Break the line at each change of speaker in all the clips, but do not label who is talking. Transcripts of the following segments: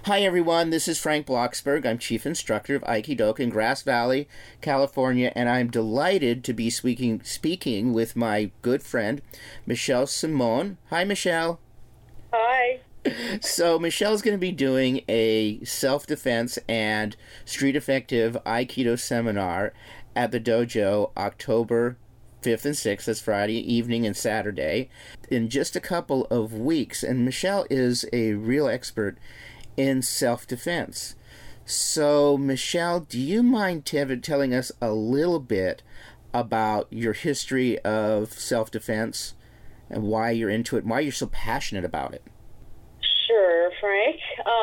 Hi everyone, this is Frank Blocksberg. I'm Chief Instructor of Aikido in Grass Valley, California, and I'm delighted to be speaking with my good friend, Michelle Simone. Hi, Michelle.
Hi.
So Michelle's going to be doing a self-defense and street effective Aikido seminar at the dojo October 5th and 6th, that's Friday evening and Saturday, in just a couple of weeks. And Michelle is a real expert in self-defense. So, Michelle, do you mind telling us a little bit about your history of self-defense and why you're into it, why you're so passionate about it?
Sure, Frank.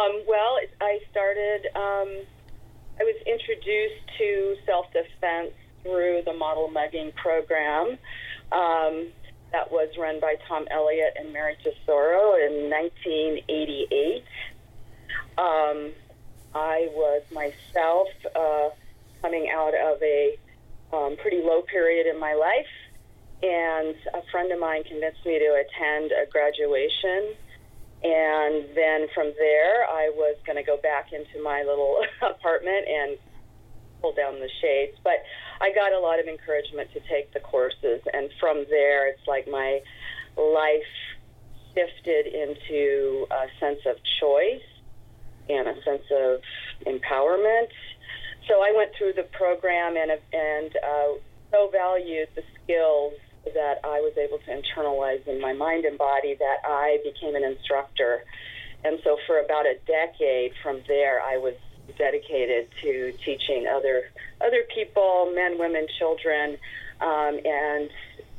I was introduced to self-defense through the model mugging program that was run by Tom Elliott and Mary Tesoro in 1988. I was myself coming out of a pretty low period in my life, and a friend of mine convinced me to attend a graduation. And then from there, I was going to go back into my little apartment and pull down the shades. But I got a lot of encouragement to take the courses. And from there, it's like my life shifted into a sense of choice and a sense of empowerment. So I went through the program and so valued the skills that I was able to internalize in my mind and body that I became an instructor. And so for about a decade from there, I was dedicated to teaching other people, men, women, children, and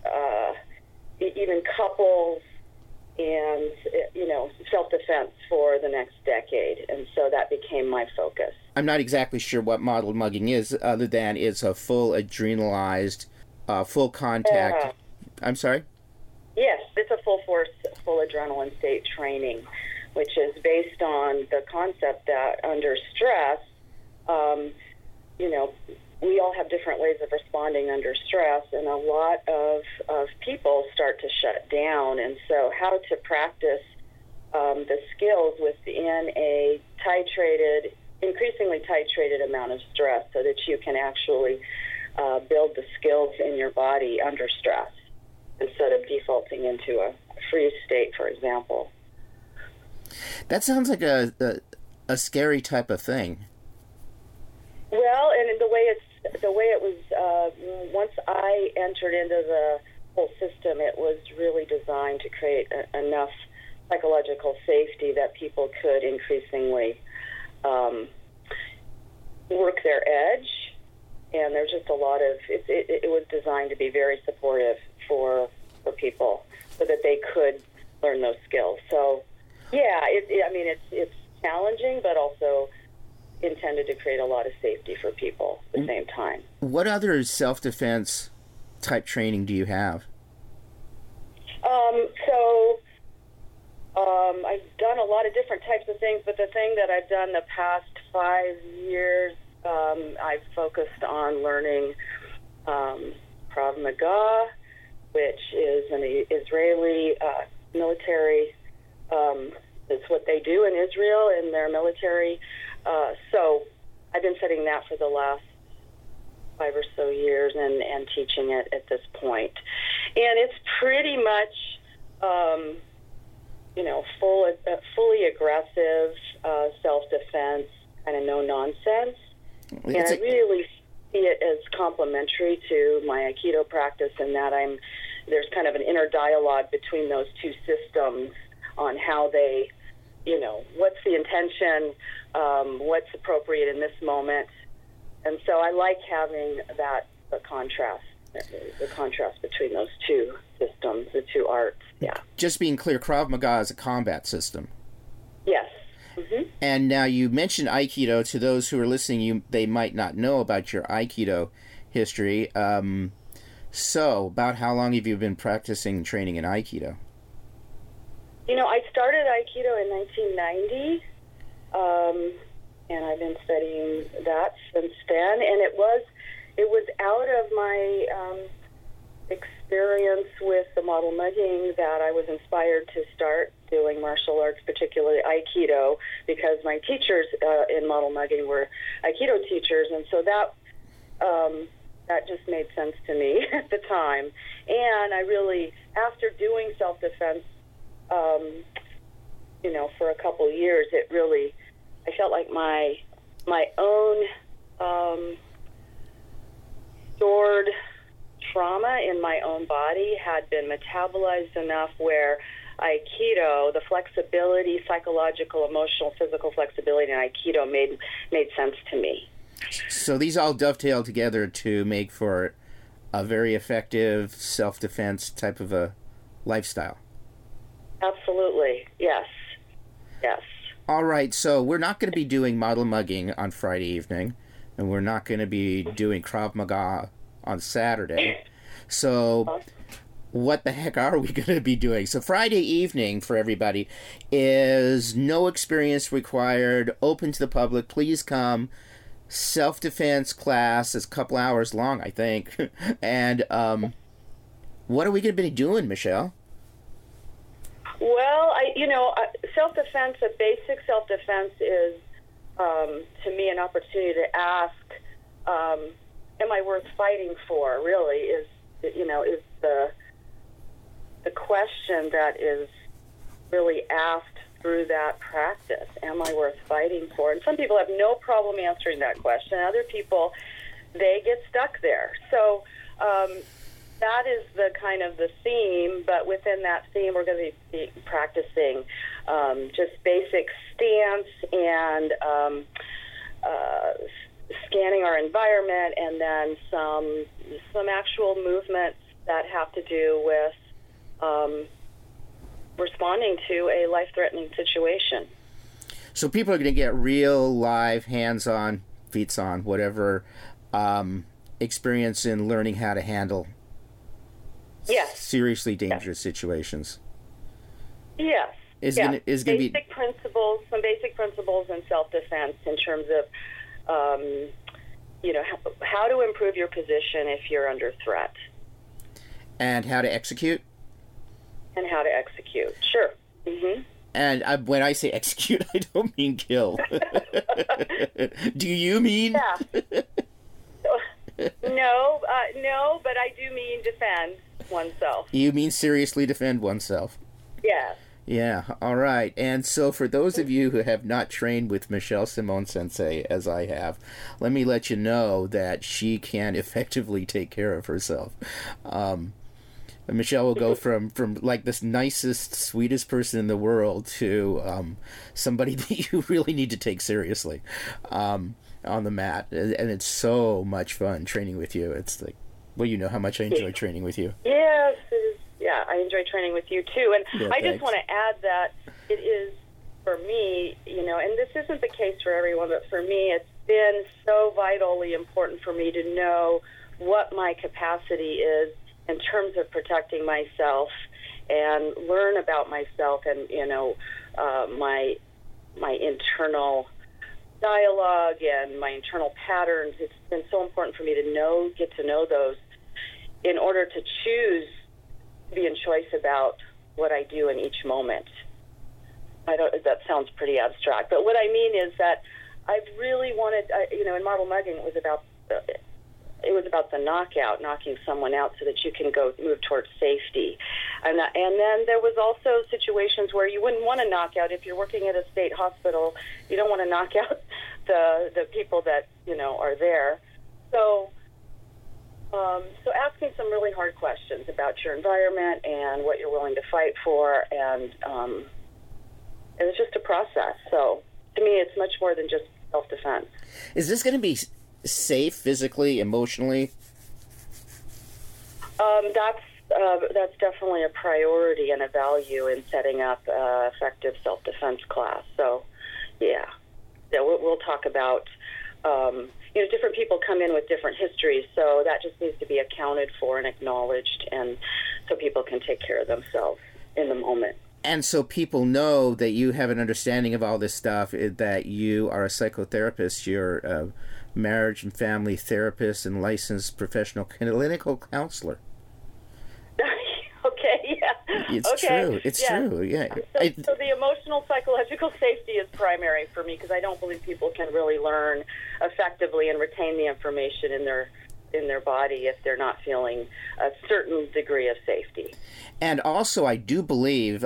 even couples, and self-defense for the next decade. And so that became my focus.
I'm not exactly sure what model mugging is, other than it's a full adrenalized, full contact. I'm sorry?
Yes, it's a full force, full adrenaline state training, which is based on the concept that under stress, we all have different ways of responding under stress, and a lot of people start to shut down. And so how to practice the skills within a increasingly titrated amount of stress so that you can actually build the skills in your body under stress instead of defaulting into a freeze state, for example.
That sounds like a scary type of thing.
Well, and the way it was, once I entered into the whole system, it was really designed to create enough psychological safety that people could increasingly work their edge. And there's just a lot of, it was designed to be very supportive for people so that they could learn those skills. So, yeah, it's challenging, but also intended to create a lot of safety for people at the same time.
What other self-defense type training do you have?
I've done a lot of different types of things, but the thing that I've done the past 5 years, I've focused on learning Krav Maga, which is an Israeli military. It's what they do in Israel in their military. So I've been studying that for the last 5 or so years and teaching it at this point. And it's pretty much, fully aggressive self-defense, kind of no nonsense. And I really see it as complementary to my Aikido practice in that there's kind of an inner dialogue between those two systems on how they, what's the intention, what's appropriate in this moment. And so I like having the contrast between those two systems, the two arts. Yeah.
Just being clear, Krav Maga is a combat system.
Yes. Mm-hmm.
And now you mentioned Aikido. To those who are listening, they might not know about your Aikido history. So, about how long have you been practicing and training in Aikido?
I started Aikido in 1990, and I've been studying that since then. And it was out of my experience with the model mugging that I was inspired to start doing martial arts, particularly Aikido, because my teachers in model mugging were Aikido teachers, and so that just made sense to me at the time. And I really, after doing self-defense, for a couple years, I felt like my own stored trauma in my own body had been metabolized enough where Aikido, the flexibility, psychological, emotional, physical flexibility in Aikido made sense to me.
So these all dovetail together to make for a very effective self-defense type of a lifestyle.
Absolutely. Yes. Yes.
All right, so we're not going to be doing model mugging on Friday evening, and we're not going to be doing Krav Maga on Saturday. So what the heck are we going to be doing? So Friday evening, for everybody, is no experience required, open to the public. Please come. Self-defense class is a couple hours long, I think. And what are we going to be doing, Michelle?
Well, self-defense, a basic self-defense is, to me, an opportunity to ask, am I worth fighting for, really, is the question that is really asked through that practice. Am I worth fighting for? And some people have no problem answering that question. Other people, they get stuck there. So that is the kind of the theme, but within that theme, we're going to be practicing just basic stance and scanning our environment, and then some actual movements that have to do with responding to a life-threatening situation.
So people are going to get real, live, hands-on, feet-on, whatever experience in learning how to handle seriously dangerous situations.
Yes.
Some basic
principles in self-defense in terms of, how to improve your position if you're under threat.
And how to execute?
Sure. Mm-hmm.
And when I say execute, I don't mean kill. Do you mean?
Yeah. No, but I do mean defend oneself.
You mean seriously defend oneself?
Yes.
Yeah, all right. And so for those of you who have not trained with Michelle Simone Sensei, as I have, let me let you know that she can effectively take care of herself. Michelle will go from like this nicest, sweetest person in the world to somebody that you really need to take seriously on the mat. And it's so much fun training with you. It's like, well, you know how much I enjoy training with you.
Yes, it is. Yeah, I enjoy training with you too. And
yeah,
I just want to add that it is, for me, and this isn't the case for everyone, but for me, it's been so vitally important for me to know what my capacity is in terms of protecting myself and learn about myself and, my internal dialogue and my internal patterns. It's been so important for me to get to know those in order to be in choice about what I do in each moment. That sounds pretty abstract, but what I mean is that I really wanted, in model mugging, it was about the knockout, knocking someone out so that you can move towards safety. And then there was also situations where you wouldn't want to knock out. If you're working at a state hospital, you don't want to knock out the people that, are there. So asking some really hard questions about your environment and what you're willing to fight for, and it was just a process. So to me, it's much more than just self-defense.
Is this going to be safe physically, emotionally?
That's definitely a priority and a value in setting up an effective self-defense class. So, we'll talk about, different people come in with different histories, so that just needs to be accounted for and acknowledged, and so people can take care of themselves in the moment.
And so people know that you have an understanding of all this stuff, that you are a psychotherapist, you're a marriage and family therapist and licensed professional clinical counselor. It's
Okay.
true. It's
Yeah.
true. Yeah.
So the emotional psychological safety is primary for me because I don't believe people can really learn effectively and retain the information in their body if they're not feeling a certain degree of safety.
And also, I do believe.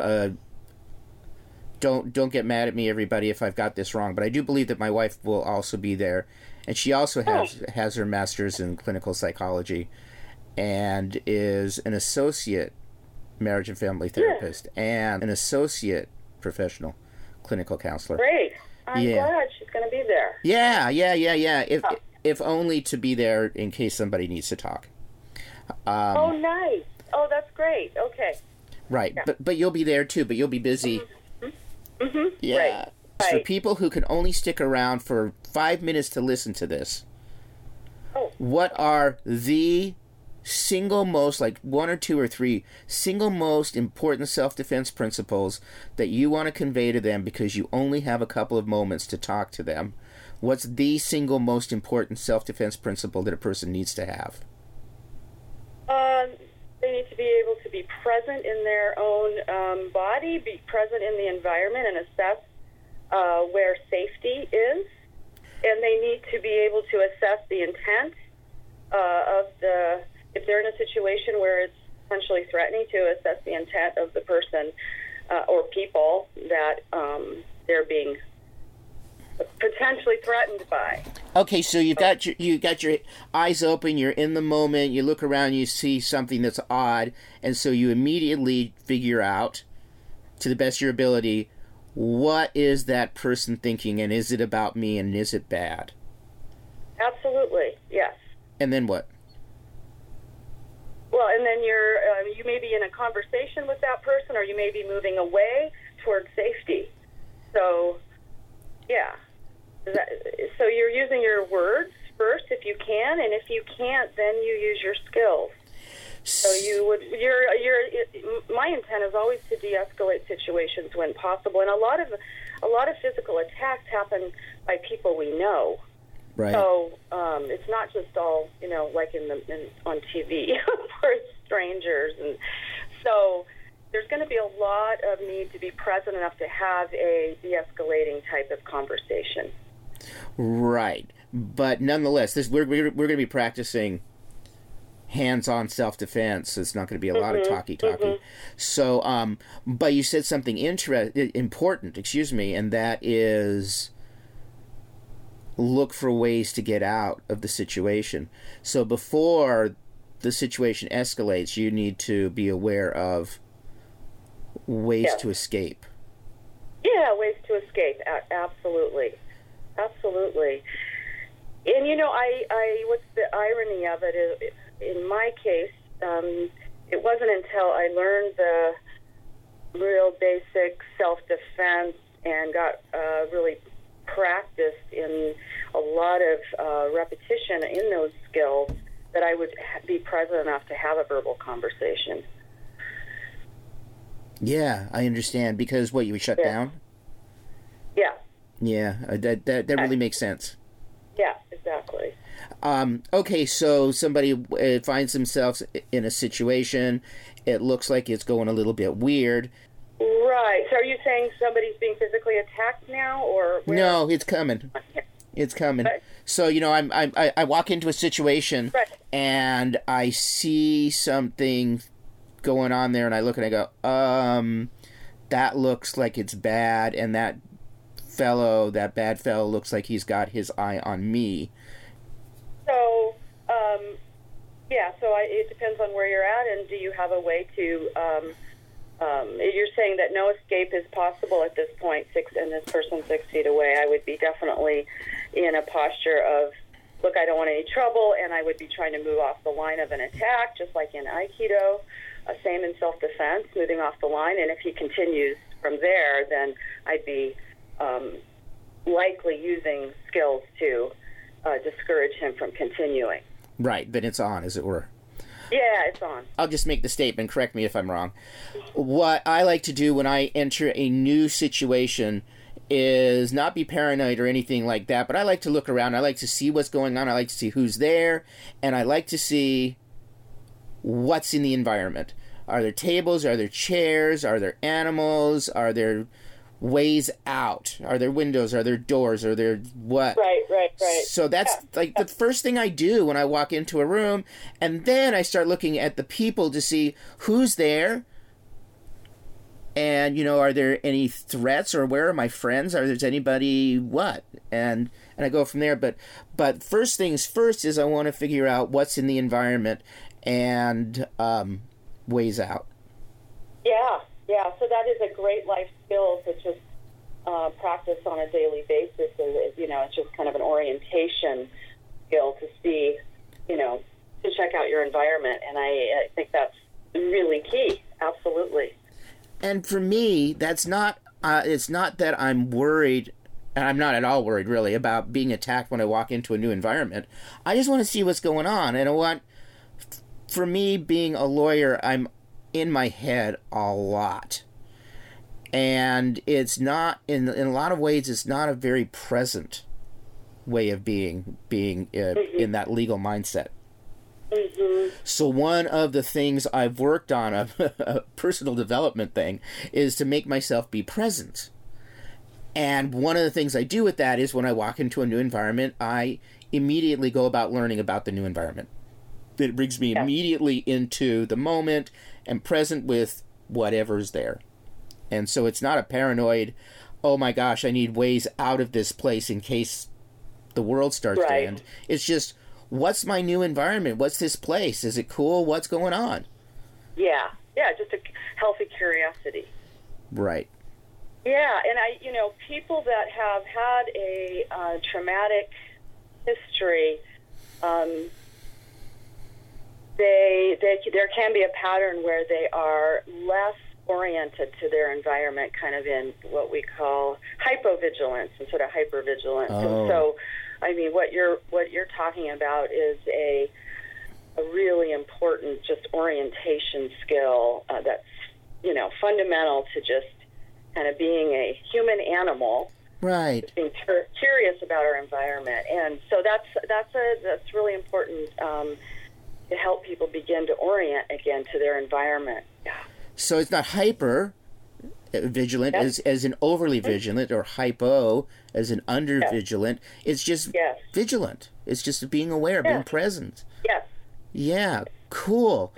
Don't get mad at me, everybody, if I've got this wrong, but I do believe that my wife will also be there, and she also has her master's in clinical psychology, and is an associate marriage and family therapist and an associate professional clinical counselor.
Great. I'm glad she's going to be there.
Yeah. If only to be there in case somebody needs to talk.
Oh, nice. Oh, that's great. Okay.
Right, yeah. But you'll be there too. But you'll be busy.
Mm-hmm.
Yeah.
Right.
For people who can only stick around for 5 minutes to listen to this, what are the single most, like one or two or three, single most important self-defense principles that you want to convey to them because you only have a couple of moments to talk to them? What's the single most important self-defense principle that a person needs to have?
They need to be able to be present in their own body, be present in the environment, and assess where safety is. And they need to be able to assess the intent if they're in a situation where it's potentially threatening, to assess the intent of the person or people that they're being potentially threatened by.
Okay, so you got your eyes open, you're in the moment, you look around, you see something that's odd, and so you immediately figure out, to the best of your ability, what is that person thinking, and is it about me, and is it bad?
Absolutely, yes.
And then what?
Well, and then you may be in a conversation with that person, or you may be moving away towards safety. So, yeah. So you're using your words first if you can, and if you can't, then you use your skills. So my intent is always to de-escalate situations when possible, and a lot of physical attacks happen by people we know.
Right.
So it's not just all like on TV for strangers, and so there's going to be a lot of need to be present enough to have a de-escalating type of conversation.
Right, but nonetheless, we're going to be practicing hands-on self-defense. It's not going to be a lot of talky. So, but you said something important, and that is look for ways to get out of the situation. So before the situation escalates, you need to be aware of ways to escape.
Yeah, ways to escape. Absolutely. And I what's the irony of it is, in my case, it wasn't until I learned the real basic self-defense and got really practiced in a lot of repetition in those skills that I would be present enough to have a verbal conversation.
Yeah, I understand. Because what, you would shut down?
Yeah.
Yeah, that really makes sense.
Yeah, exactly.
Okay, so somebody finds themselves in a situation. It looks like it's going a little bit weird.
Right. So are you saying somebody's being physically attacked now, or where?
No, it's coming. It's coming. Right. So I walk into a situation and I see something going on there, and I look and I go, that looks like it's bad, and that bad fellow looks like he's got his eye on me. So,
it depends on where you're at, and do you have a way to, you're saying that no escape is possible at this point, and this person's 6 feet away. I would be definitely in a posture of, look, I don't want any trouble, and I would be trying to move off the line of an attack, just like in Aikido, same in self-defense, moving off the line, and if he continues from there, then I'd be likely using skills to discourage him from continuing.
Right, then it's on, as it were.
Yeah, it's on.
I'll just make the statement, correct me if I'm wrong. What I like to do when I enter a new situation is not be paranoid or anything like that, but I like to look around. I like to see what's going on. I like to see who's there, and I like to see what's in the environment. Are there tables? Are there chairs? Are there animals? Are there ways out? Are there windows? Are there doors? Are there what?
Right.
So that's like the first thing I do when I walk into a room, and then I start looking at the people to see who's there. And, are there any threats, or where are my friends? Are there anybody what? And I go from there. But first things first is I want to figure out what's in the environment and ways out.
Yeah. So that is a great life skill to just practice on a daily basis. It's just kind of an orientation skill to see, to check out your environment. And I think that's really key. Absolutely.
And for me, that's not, it's not that I'm worried, and I'm not at all worried, really, about being attacked when I walk into a new environment. I just want to see what's going on. And for me, being a lawyer, I'm in my head a lot. And it's not, in a lot of ways, it's not a very present way of being in that legal mindset.
Mm-hmm.
So one of the things I've worked on, a personal development thing, is to make myself be present. And one of the things I do with that is when I walk into a new environment, I immediately go about learning about the new environment. It brings me immediately into the moment and present with whatever's there. And so it's not a paranoid, oh my gosh, I need ways out of this place in case the world starts to end. It's just, what's my new environment? What's this place? Is it cool? What's going on?
Yeah, just a healthy curiosity.
Right.
Yeah, and people that have had a traumatic history, there can be a pattern where they are less oriented to their environment, kind of in what we call hypovigilance instead of hypervigilance.
Oh.
And so, what you're talking about is a really important just orientation skill that's fundamental to just kind of being a human animal.
Right.
Just being curious about our environment, and so that's really important to help people begin to orient again to their environment. Yeah.
So it's not hyper vigilant as an overly vigilant, or hypo as an under vigilant. It's just vigilant. It's just being aware, being present.
Yes.
Yeah, cool.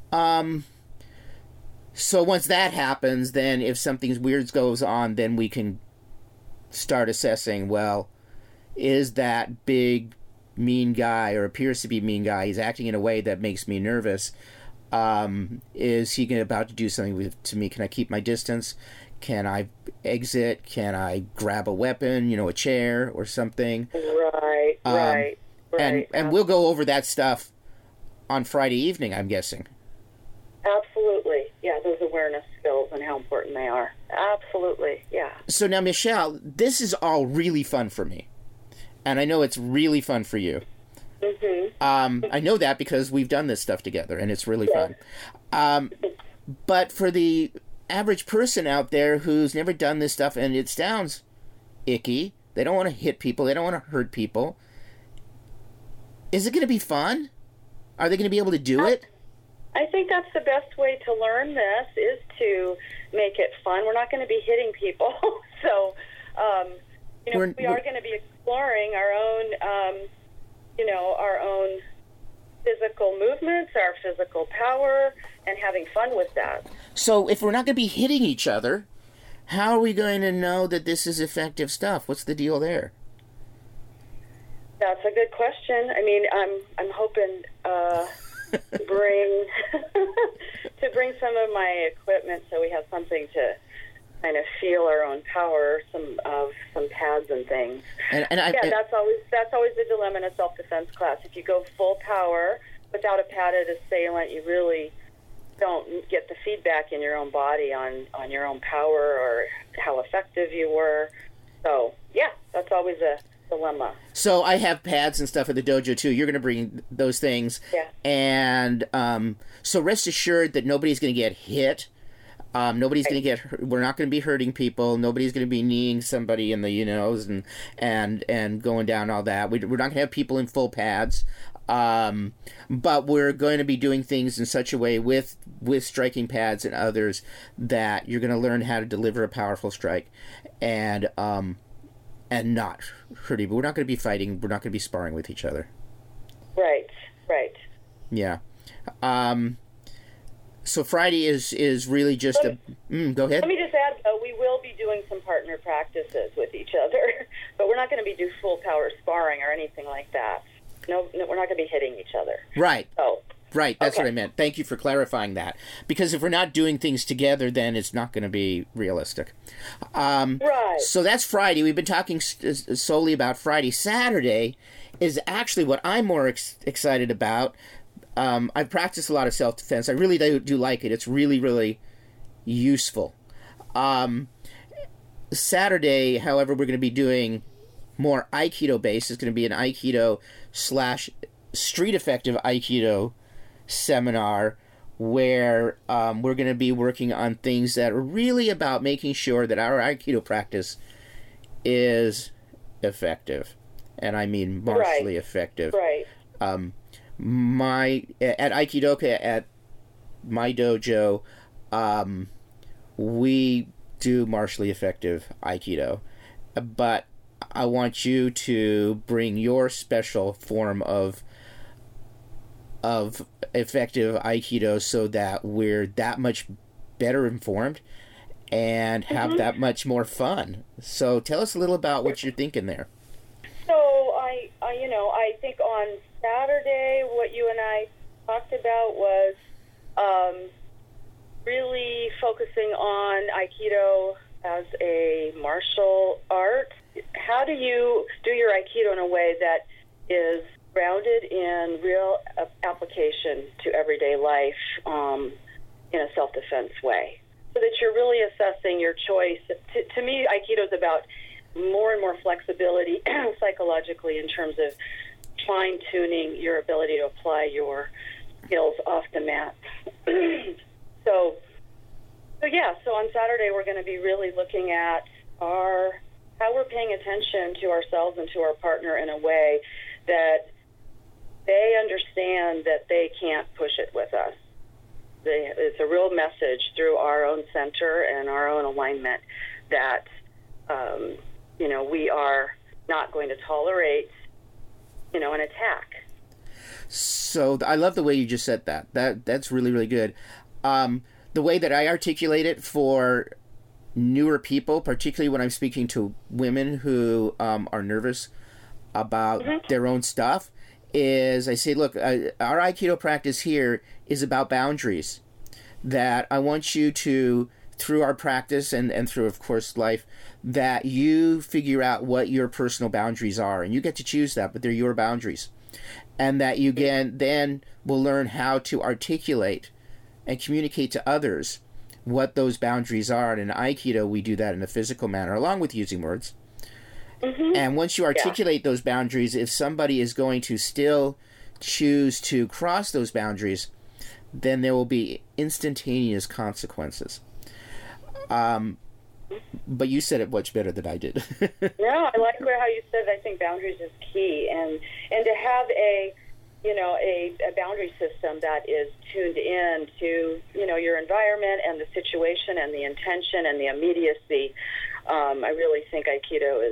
So once that happens, then if something weird goes on, then we can start assessing, well, is that big mean guy, or appears to be mean guy, he's acting in a way that makes me nervous. Is he about to do something to me? Can I keep my distance? Can I exit? Can I grab a weapon, a chair or something?
Right.
And we'll go over that stuff on Friday evening, I'm guessing.
Absolutely. Yeah, those awareness skills and how important they are. Absolutely, yeah.
So now, Michelle, this is all really fun for me. And I know it's really fun for you.
Mm-hmm.
I know that because we've done this stuff together, and it's really fun. But for the average person out there who's never done this stuff, and it sounds icky, they don't want to hit people, they don't want to hurt people, is it going to be fun? Are they going to be able to do it?
I think that's the best way to learn this, is to make it fun. We're not going to be hitting people. So, we are going to be exploring our own, our own physical movements, our physical power, and having fun with that. So
if we're not going to be hitting each other, how are we going to know that this is effective stuff? What's the deal there?
That's a good question. I'm hoping to bring some of my equipment so we have something to kind of feel our own power, some pads and things. That's always the dilemma in a self-defense class. If you go full power without a padded assailant, you really don't get the feedback in your own body on your own power or how effective you were. So, that's always a dilemma.
So I have pads and stuff at the dojo too. You're going to bring those things.
Yeah.
And so rest assured that nobody's going to get hit. Nobody's going to get hurt. We're not going to be hurting people. Nobody's going to be kneeing somebody in the and going down all that. We're not going to have people in full pads. But we're going to be doing things in such a way with striking pads and others that you're going to learn how to deliver a powerful strike and not hurting. But we're not going to be fighting. We're not going to be sparring with each other.
Right.
Yeah. So Friday is really just go ahead.
Let me just add, though, we will be doing some partner practices with each other, but we're not going to be doing full power sparring or anything like that. No, we're not going to be hitting each other.
Right.
Oh.
Right, that's
okay.
what I meant. Thank you for clarifying that. Because if we're not doing things together, then it's not going to be realistic.
Right.
So that's Friday. We've been talking solely about Friday. Saturday is actually what I'm more excited about. I've practiced a lot of self-defense. I really do like it. It's really, really useful. Saturday, however, we're going to be doing more Aikido-based. It's going to be an Aikido/street effective Aikido seminar where we're going to be working on things that are really about making sure that our Aikido practice is effective. And I mean martially effective.
Right.
At Aikidoka, at my dojo, we do martially effective Aikido. But I want you to bring your special form of effective Aikido so that we're that much better informed and have that much more fun. So tell us a little about what you're thinking there.
So I think on Saturday what you and I talked about was really focusing on Aikido as a martial art. How do you do your Aikido in a way that is grounded in real application to everyday life in a self-defense way, so that you're really assessing your choice? To me, Aikido is about more and more flexibility psychologically in terms of fine-tuning your ability to apply your skills off the mat. So on Saturday we're going to be really looking at how we're paying attention to ourselves and to our partner in a way that they understand that they can't push it with us. It's a real message through our own center and our own alignment that, we are not going to tolerate, an attack.
So I love the way you just said that. That's really, really good. The way that I articulate it for newer people, particularly when I'm speaking to women who are nervous about their own stuff, is I say, look, our Aikido practice here is about boundaries. That I want you to, through our practice and through, of course, life, that you figure out what your personal boundaries are. And you get to choose that, but they're your boundaries. And that you then will learn how to articulate and communicate to others what those boundaries are. And in Aikido, we do that in a physical manner, along with using words. And once you articulate those boundaries, if somebody is going to still choose to cross those boundaries, then there will be instantaneous consequences. But you said it much better than I did.
Yeah, I like how you said I think boundaries is key, and to have a boundary system that is tuned in to your environment and the situation and the intention and the immediacy. I really think Aikido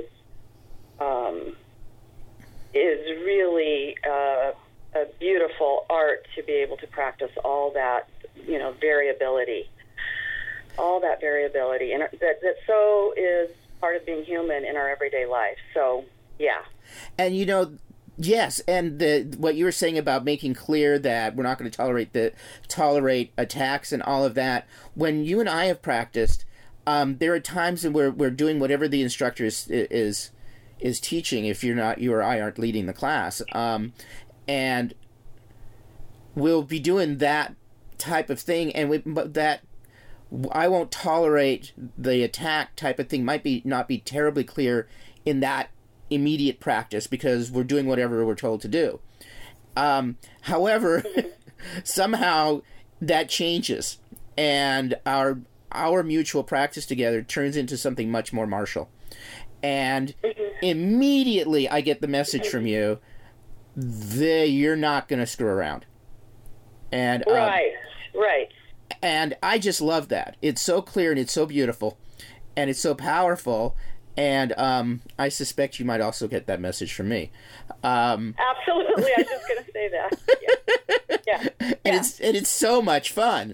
is really a beautiful art to be able to practice all that variability. All that variability, and that so is part of being human in our everyday life. So, yeah.
And yes, and what you were saying about making clear that we're not going to tolerate attacks and all of that. When you and I have practiced, there are times when we're doing whatever the instructor is teaching. If you or I aren't leading the class, and we'll be doing that type of thing, but that. I won't tolerate the attack type of thing might not be terribly clear in that immediate practice because we're doing whatever we're told to do. However, somehow that changes and our mutual practice together turns into something much more martial. And immediately I get the message from you you're not going to screw around. And
right.
And I just love that. It's so clear and it's so beautiful, and it's so powerful. And I suspect you might also get that message from me.
Absolutely, I was just going to say that. Yeah.
And it's so much fun.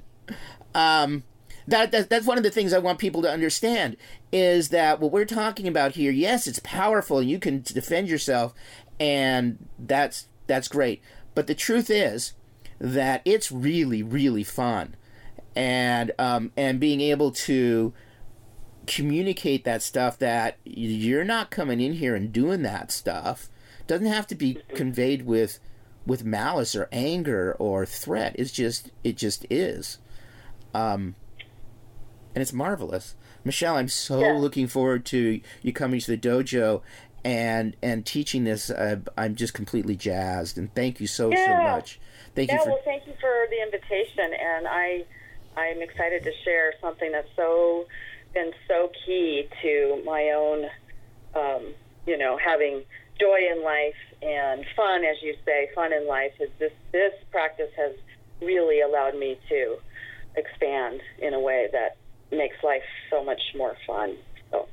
That's one of the things I want people to understand, is that what we're talking about here, yes, it's powerful and you can defend yourself, and that's great. But the truth is that it's really, really fun, and being able to communicate that stuff, that you're not coming in here and doing that stuff, doesn't have to be conveyed with malice or anger or threat. It just is. And it's marvelous. Michelle, I'm so looking forward to you coming to the dojo and teaching this. I'm just completely jazzed, and thank you so much. Thank you
for the invitation, and I'm excited to share something that's been so key to my own, having joy in life and fun, as you say, fun in life. Is this practice has really allowed me to expand in a way that makes life so much more fun. So.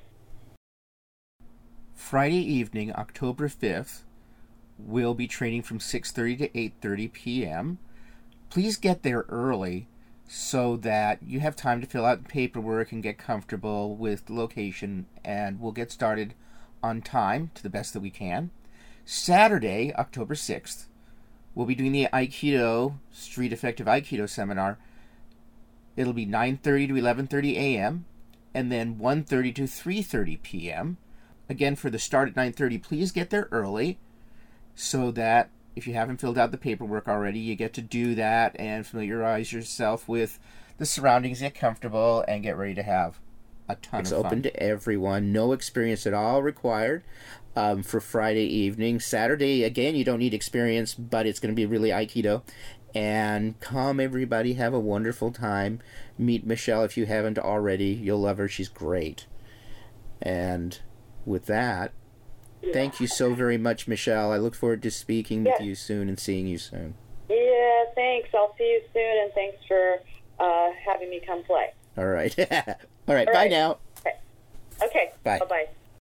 Friday evening, October 5th, we'll be training from 6:30 to 8:30 p.m. Please get there early so that you have time to fill out the paperwork and get comfortable with the location, and we'll get started on time to the best that we can. Saturday, October 6th, we'll be doing the Aikido, Street Effective Aikido Seminar. It'll be 9:30 to 11:30 a.m. and then 1:30 to 3:30 p.m. Again, for the start at 9:30, please get there early so that if you haven't filled out the paperwork already, you get to do that and familiarize yourself with the surroundings, get comfortable, and get ready to have a ton of fun. It's open to everyone. No experience at all required for Friday evening. Saturday, again, you don't need experience, but it's going to be really Aikido. And come, everybody, have a wonderful time. Meet Michelle if you haven't already. You'll love her. She's great. And with that, thank you so very much, Michelle. I look forward to speaking with you soon and seeing you soon.
Yeah, thanks. I'll see you soon, and thanks for having me come play.
All right. All right. Bye now.
Okay.
Bye.
Bye-bye.